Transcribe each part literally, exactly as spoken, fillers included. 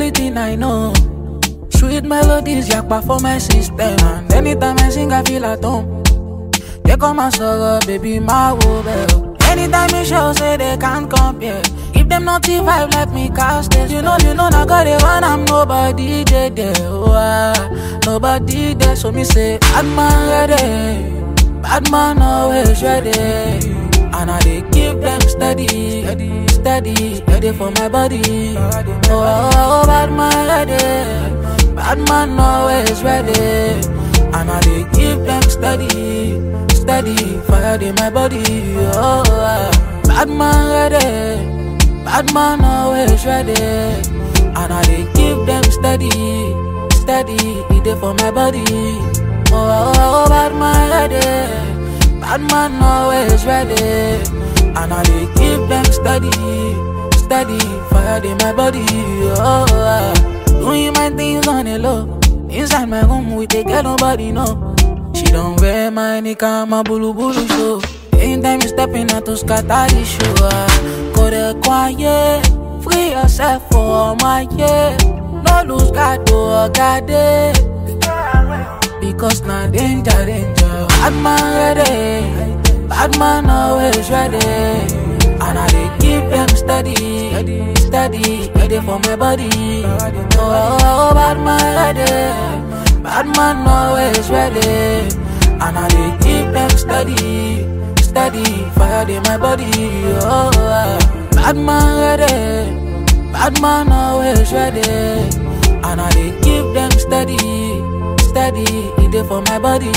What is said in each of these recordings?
everything I know. Sweet melodies, yakpa for my system. And anytime I sing, I feel at home. They come and sorrow, baby, my woe. Anytime you show, say they can't compare. Give them naughty vibe, let me cast it. You know, you know, I got it when I'm nobody there, there. Oh, ah, nobody there, so me say, bad man ready, bad man always ready. And I they keep them steady, steady, steady, ready for my body. Oh, oh, oh, bad man ready, bad man always ready. And I they keep them steady, steady, fire in my body. Oh, ah, bad man ready, bad man always ready. And I they keep them steady, steady, it for my body. Oh, oh, oh, bad man ready, bad man always ready. And I they keep them steady, steady, fire in my body. Oh, ah, doing my things on the low. Inside my room we take care nobody know. She don't wear my nika, my bulu bulu show. Anytime you stepping out to scatter the show. Go there quiet, free yourself for my year. No lose God to God day. Because now danger, danger. Bad man ready, bad man always ready. And I they keep them steady, steady, ready for my body. Oh, oh, oh, bad man ready, bad man always ready. And I they keep them steady, steady, fire in my body. Oh, oh, bad man ready, bad man always ready. And I they keep them steady, steady, it for my body.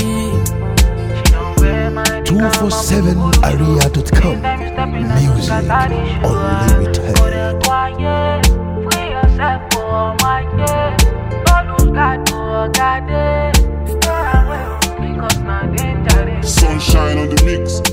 two forty-seven area dot com. Music unlimited. Sunshine on the mix.